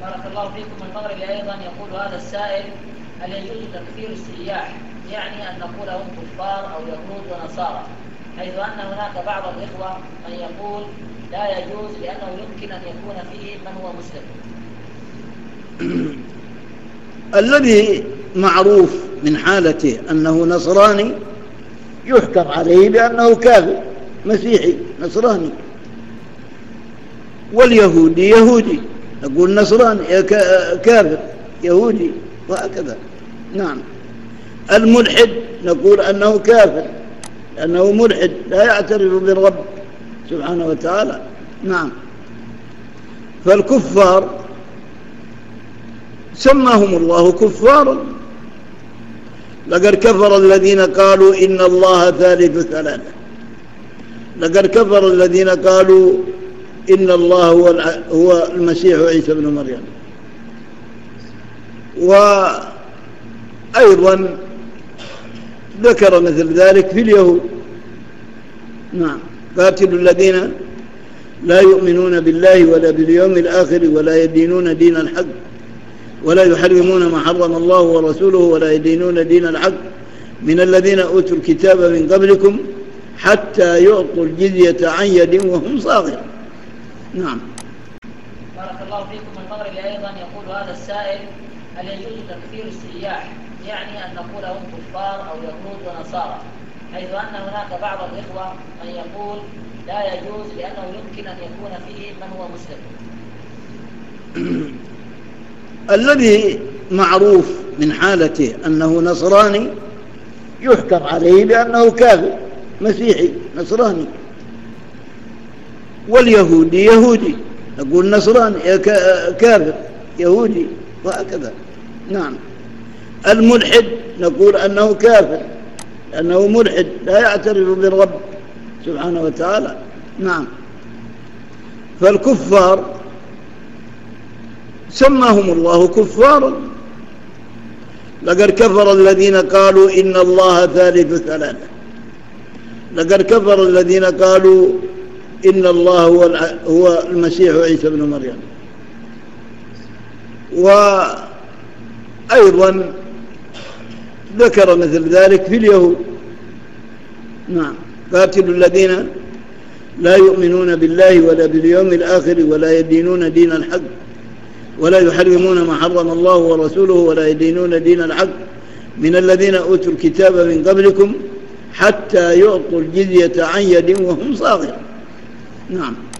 بارك الله فيكم. المغربي أيضا يقول هذا السائل: هل يجوز تكفير السياح؟ يعني أن نقول هم كفار أو يهود ونصارى، حيث أن هناك بعض الإخوة من يقول لا يجوز لأنه يمكن أن يكون فيه من هو مسلم. الذي معروف من حالته أنه نصراني يحكم عليه بأنه كافر مسيحي نصراني، واليهودي يهودي نقول نصراني كافر يهودي وهكذا. نعم. الملحد نقول أنه كافر لأنه ملحد لا يعترف بالرب سبحانه وتعالى. نعم. فالكفار سماهم الله كفارا. لقد كفر الذين قالوا إن الله ثالث ثلاثة، لقد كفر الذين قالوا إن الله هو المسيح عيسى بن مريم. وأيضا ذكر مثل ذلك في اليهود. نعم. قاتلوا الذين لا يؤمنون بالله ولا باليوم الآخر ولا يدينون دين الحق ولا يحرمون ما حرم الله ورسوله ولا يدينون دين الحق من الذين أوتوا الكتاب من قبلكم حتى يعطوا الجزية عن يد وهم صاغرون. نعم. بارك الله فيكم. المغربي أيضا يقول هذا السائل: هل يجوز تكفير السياح؟ يعني أن نقول هم كفار أو يهود ونصارى، حيث أن هناك بعض الإخوة من يقول لا يجوز لأنه يمكن أن يكون فيه من هو مسلم. الذي معروف من حالته أنه نصراني يحكم عليه بأنه كافر مسيحي نصراني، واليهودي يهودي نقول نصراني كافر يهودي وهكذا. نعم. الملحد نقول أنه كافر لأنه ملحد لا يعترف بالرب سبحانه وتعالى. نعم. فالكفار سماهم الله كفارا. لقد كفر الذين قالوا إن الله ثالث ثلاثة، لقد كفر الذين قالوا إن الله هو المسيح عيسى بن مريم. وأيضا ذكر مثل ذلك في اليهود. نعم. قاتلوا الذين لا يؤمنون بالله ولا باليوم الآخر ولا يدينون دين الحق ولا يحرمون ما حرم الله ورسوله ولا يدينون دين الحق من الذين أوتوا الكتاب من قبلكم حتى يعطوا الجزية عن يد وهم صاغرون. نعم.